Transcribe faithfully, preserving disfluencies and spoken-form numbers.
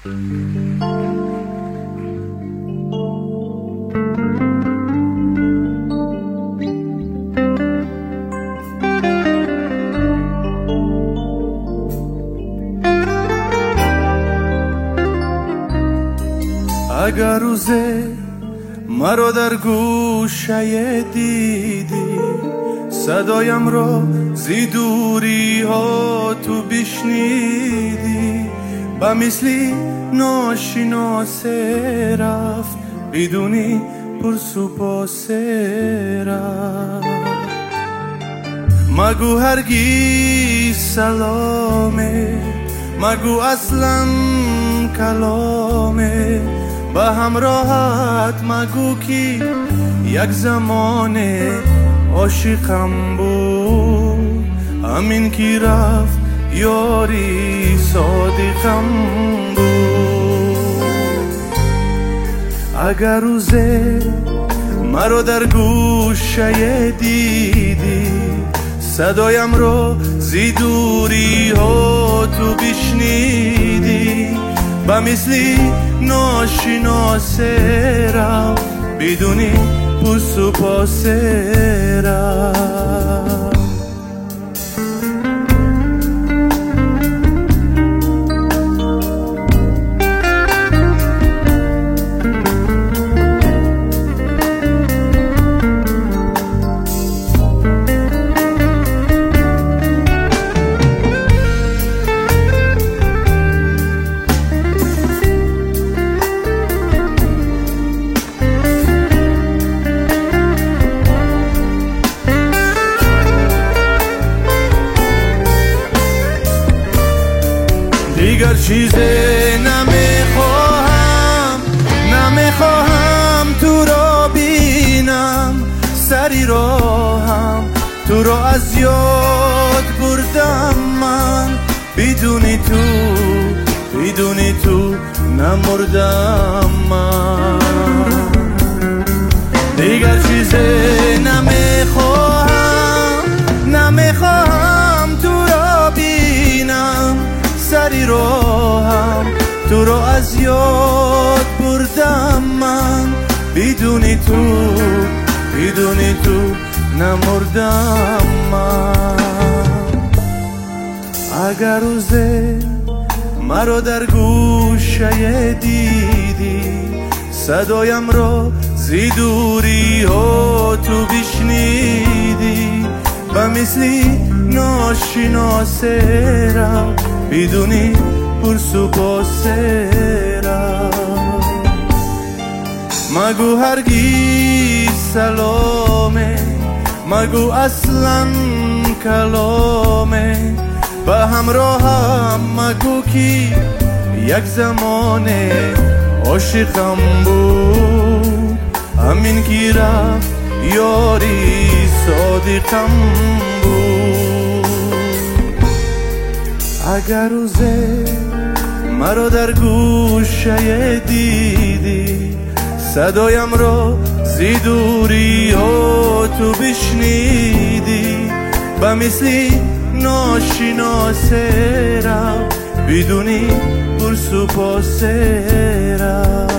اگر روزه مرا در گوشه دیدی، صدایم را زی دوری ها تو بشنیدی، با مثلی ناشناسه رفت بدونی پرسو پاسه رفت. مگو هرگیز سلامه، مگو اصلا کلامه، با همراهت مگو کی یک زمانه عاشقم بود، همین کی رفت یاری صادقم بود. اگر روزه مرا در گوشه دیدی، صدایم رو زی دوری ها تو بشنیدی، با مثلی ناشناسه را بدونی پس و پاسه را. دیگر چیزی نمیخواهم، نمیخواهم تو را بینم، سری راهم تو را از یاد بردم من، بدونی تو بدونی تو نمردم من. دیگر چیزی نمیخواهم، نمیخواهم تو را بینم، سری راهم تو را از یاد بردم من، بدونی تو بدونی تو نمردم من. اگر روزه مرا در گوشه دیدی، صدایم را زی دوری ها تو بشنیدی، و مثلی ناشناسه را بدونی پرسو پاسه را. مگو هرگیز سلامه، مگو اصلا کلامه، با همراهم مگو کی یک زمانه عاشقم بود، همین کی رفت یاری صادقم بود. اگر روزه مرا در گوشه دیدی، صدایم را زی دوری ها تو بشنیدی، با مثلی ناشناسه را بدونی پرسو پاسه را.